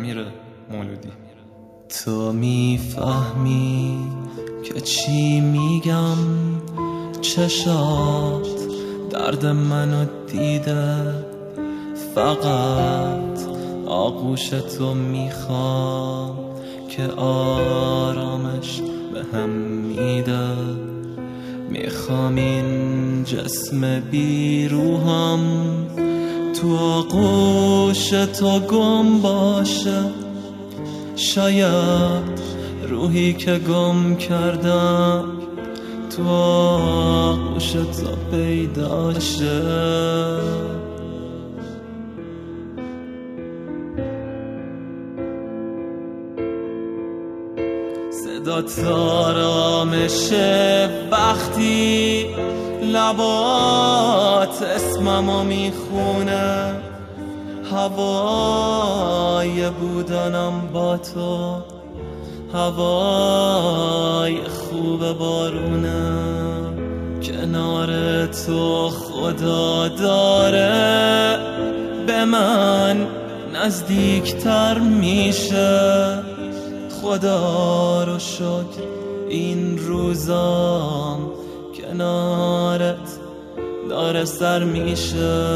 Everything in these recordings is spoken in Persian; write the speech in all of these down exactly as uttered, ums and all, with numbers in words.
امیر مولودی. تو میفهمی که چی میگم، چشات درد منو دیده، فقط آغوش تو میخوام که آرامش به هم میده. میخوام این جسم بیروحم تو آغوش تو گم باشه، شاید روحی که گم کردم تو آغوش تو پیدا شه. صدات آرامشه وقتی لبات اسممو میخونه، هوای بودنم با تو، هوای خوب بارونه. کنار تو خدا داره به من نزدیکتر میشه، خدا رو شکر این روزام کنارت داره سر میشه.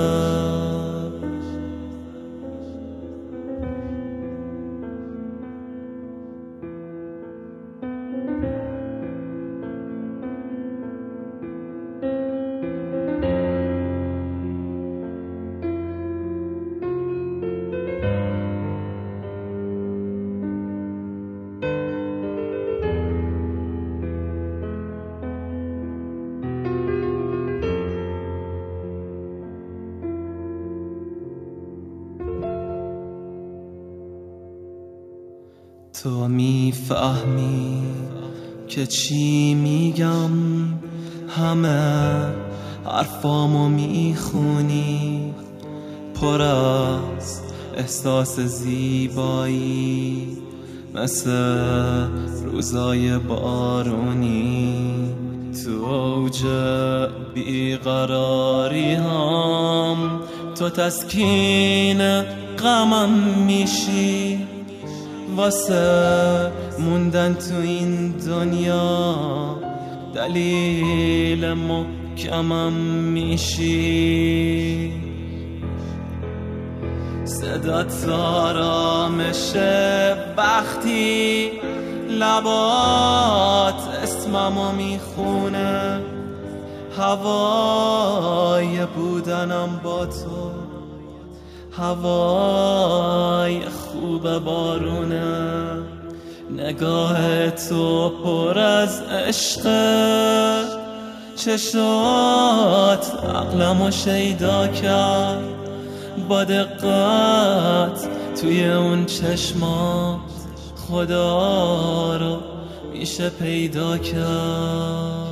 تو میفهمی که چی میگم، همه حرفامو میخونی، پر از احساس زیبایی مثل روزای بارونی. تو اوج بیقراری هم تو تسکین غمم میشی، واسه موندن تو این دنیا دلیل محکمم میشی. صدات آرامشه وقتی لبات اسممو میخونه، هوای بودنم با تو، هوای خوب بارونه. نگاه تو پر از عشقه، چشات عقلمو شیدا کرد، با دقت توی اون چشمات خدا رو میشه پیدا کرد.